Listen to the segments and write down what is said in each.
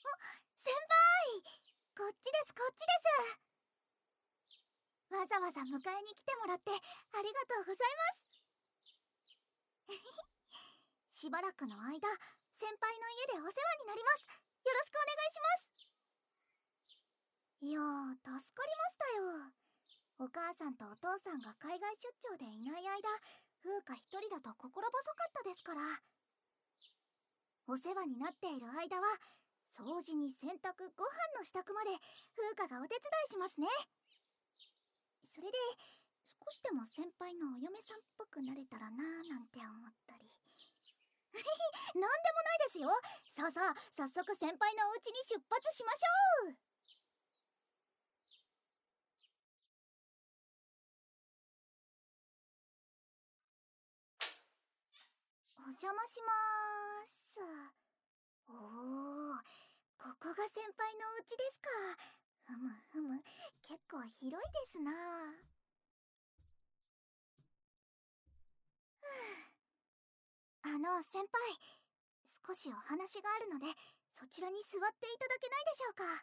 先輩、こっちですこっちです。わざわざ迎えに来てもらってありがとうございます。しばらくの間、先輩の家でお世話になります。よろしくお願いします。いやー、助かりましたよ。お母さんとお父さんが海外出張でいない間、風花一人だと心細かったですから。お世話になっている間は、掃除に洗濯、ご飯の支度まで風花がお手伝いしますね。それで少しでも先輩のお嫁さんっぽくなれたらなーなんて思ったり。なんでもないですよ。さあさあ、早速先輩のお家に出発しましょう。お邪魔しまーす。おー、ここが先輩のお家ですか。ふむふむ、結構広いですな。先輩、少しお話があるのでそちらに座っていただけないでしょうか。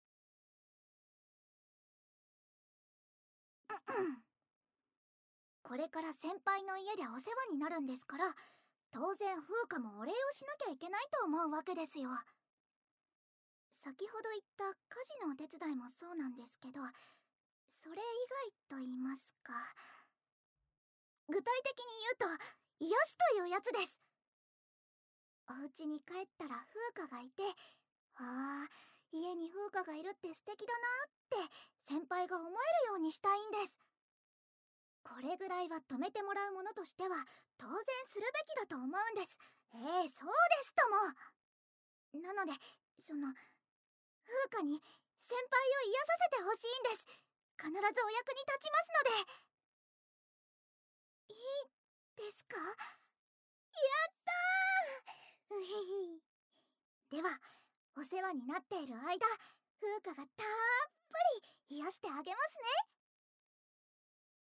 これから先輩の家でお世話になるんですから、当然風花もお礼をしなきゃいけないと思うわけですよ。先ほど言った家事のお手伝いもそうなんですけど、それ以外と言いますか、具体的に言うと癒しというやつです。お家に帰ったら風花がいて、ああ、家に風花がいるって素敵だなって先輩が思えるようにしたいんです。これぐらいは止めてもらうものとしては当然するべきだと思うんです。そうですとも。なので、風花に先輩を癒させてほしいんです。必ずお役に立ちますので。いいですか？やったー。うへへ。では、お世話になっている間、風花がたっぷり癒してあげますね。